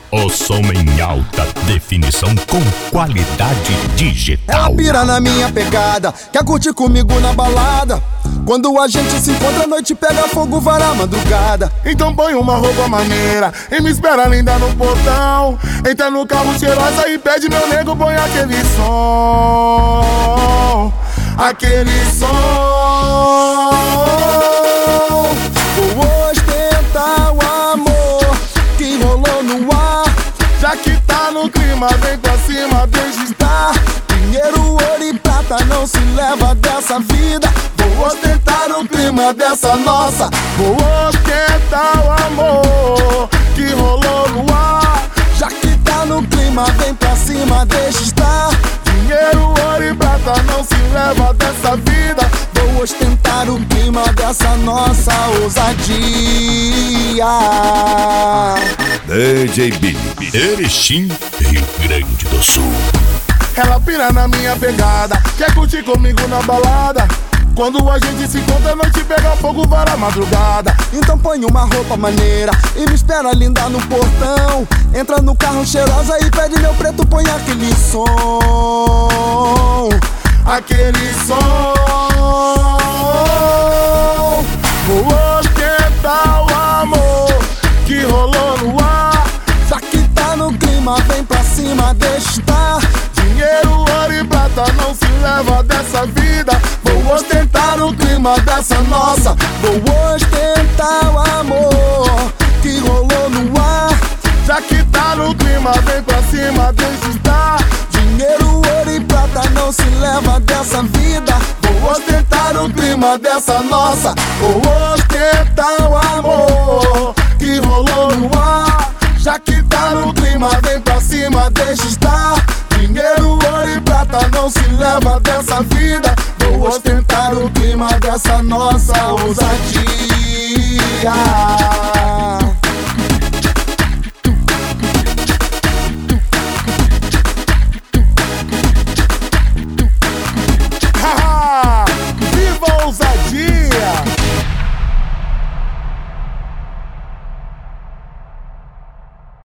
O som em alta definição com qualidade digital. Ela pira na minha pegada, quer curtir comigo na balada. Quando a gente se encontra, a noite pega fogo, vai na madrugada. Então põe uma roupa maneira e me espera linda no portão. Entra no carro cheirosa e pede, meu nego, põe aquele som. Aquele som. Vou ostentar o amor que rolou no ar. Já que tá no clima, vem pra cima, deixa estar. Dinheiro, ouro e prata não se leva dessa vida. Vou ostentar o clima dessa nossa. Vou ostentar o amor que rolou no ar. Já que tá no clima, vem pra cima, deixa estar. Dinheiro, ouro e prata não se leva dessa vida. Vou ostentar o clima dessa nossa ousadia. DJ Billy, Erechim, Rio Grande do Sul. Ela pira na minha pegada, quer curtir comigo na balada. Quando a gente se encontra, a noite pega fogo, vai na madrugada. Então põe uma roupa maneira e me espera linda no portão. Entra no carro cheirosa e pede, meu preto, põe aquele som. Aquele som. Vou ostentar o amor que rolou no ar. Já que tá no clima, vem pra cima, deixa estar. Dinheiro, ouro e prata não se leva dessa vida. Vou ostentar o clima dessa nossa. Vou ostentar o amor que rolou no ar. Já que tá no clima, vem pra cima, deixa estar. Dinheiro, ouro e prata não se leva dessa vida. Vou ostentar o clima dessa nossa. Vou ostentar o amor que rolou no ar. Já que tá no clima, vem pra cima, deixa estar. Dinheiro, ouro e prata não se leva dessa vida. Vou ostentar o clima dessa nossa ousadia.